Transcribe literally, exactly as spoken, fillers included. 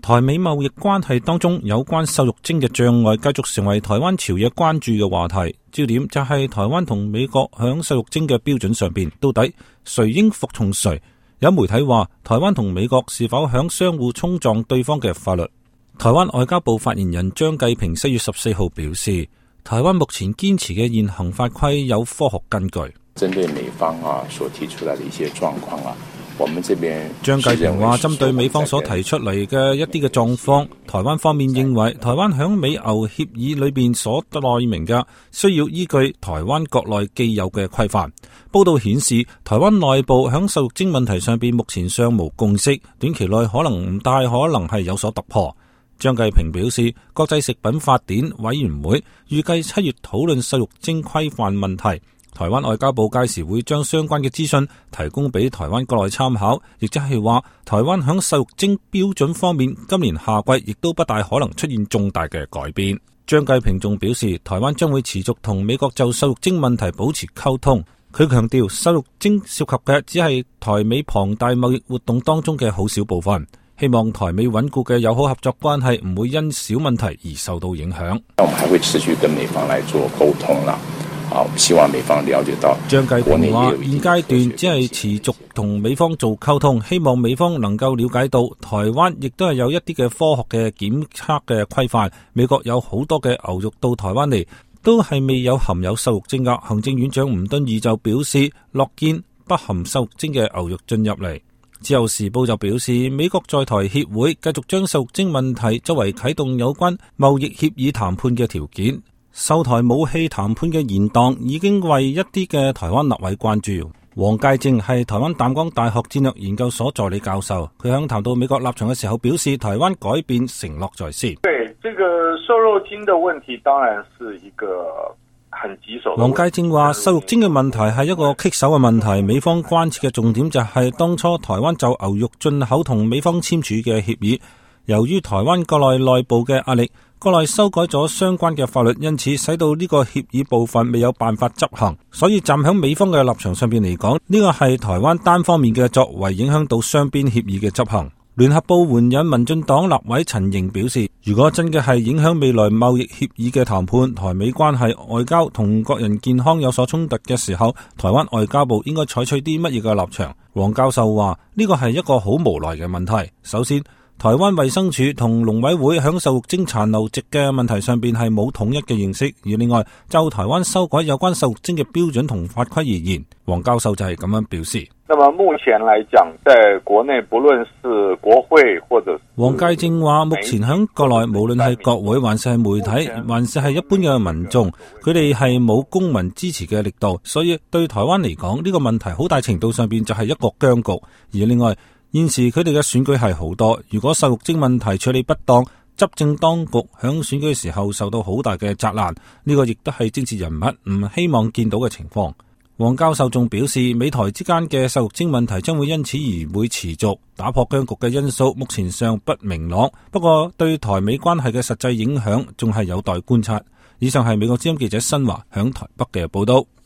台美貿易關係當中有關瘦肉精嘅障礙繼續成為台灣朝野關注嘅話題，焦點就係台灣同美國響瘦肉精嘅標準上邊，到底誰應服從誰？有媒體話，台灣同美國是否響相互衝撞對方嘅法律？台灣外交部發言人張繼平四月十四號表示，台灣目前堅持嘅現行法規有科學根據。 針對美方啊所提出來的一些狀況啊，我們這邊張繼平話，針對美方所提出嚟嘅一啲嘅狀況，台灣方面認為台灣響美歐協議裏邊所內明嘅，需要依據台灣國內既有嘅規範。報道顯示，台灣內部響瘦肉精問題上邊目前尚無共識，短期內可能唔大可能係有所突破。張繼平表示，國際食品法典委員會預計七月討論瘦肉精規範問題。台灣外交部屆時會將相關嘅資訊提供俾台灣國內參考，亦即係話台灣響瘦肉精標準方面，今年夏季亦都不大可能出現重大嘅改變。張繼平仲表示，台灣將會持續同美國就瘦肉精問題保持溝通。佢強調，瘦肉精涉及嘅只係台美龐大貿易活動當中嘅好少部分，希望台美穩固嘅友好合作關係唔會因小問題而受到影響。 我們還會持續跟美方來做溝通啦。好，希望美方了解到。 張繼平話，現階段只係持續同美方做溝通，希望美方能夠了解到台灣亦都係有一啲嘅科學嘅檢測嘅規範。美國有好多嘅牛肉到台灣嚟，都係未有含有瘦肉精㗎。行政院長吳敦義就表示，樂見不含瘦肉精嘅牛肉進入嚟。自由時報就表示，美國在台協會繼續將瘦肉精問題作為啟動有關貿易協議談判嘅條件。售台武器談判嘅延宕已經為一啲嘅台灣立委關注。黃介正係台灣淡江大學戰略研究所助理教授，佢響談到美國立場嘅時候表示，台灣改變承諾在先。 對，這個瘦肉精的問題當然是一個很棘手。 黃介正話，瘦肉精嘅問題係一個棘手嘅問題，美方關切嘅重點就係當初台灣就牛肉進口同美方簽署嘅協議，由於台灣國內內部嘅壓力，國內修改咗相關嘅法律，因此使到呢個協議部分未有辦法執行。所以站響美方嘅立場上邊嚟講，呢個係台灣單方面嘅作為，影響到雙邊協議嘅執行。聯合報援引民進黨立委陳瑩表示，如果真嘅係影響未來貿易協議嘅談判，台美關係、外交同國人健康有所衝突嘅時候，台灣外交部應該採取啲乜嘢嘅立場？黃教授話，呢個係一個好無奈嘅問題。首先，台灣衛生署同農委會響瘦肉精殘留值嘅問題上邊係冇統一嘅認識，而另外就台灣修改有關瘦肉精嘅標準同法規而言，黃教授就係咁樣表示。 那麼目前來講，在國內不論是國會或者黃介正話，目前響國內無論係國會還是係媒體還是係一般嘅民眾，佢哋係冇公民支持嘅力度，所以對台灣嚟講，呢個問題好大程度上邊就係一個僵局。而另外現時佢哋嘅選舉係好多，如果瘦肉精問題處理不當，執政當局響選舉嘅時候受到好大嘅責難，呢個亦都係政治人物唔希望見到嘅情況。黃教授仲表示，美台之間嘅瘦肉精問題將會因此而會持續，打破僵局嘅因素目前尚不明朗，不過對台美關係嘅實際影響仲係有待觀察。以上係美國之音記者新華響台北嘅報道。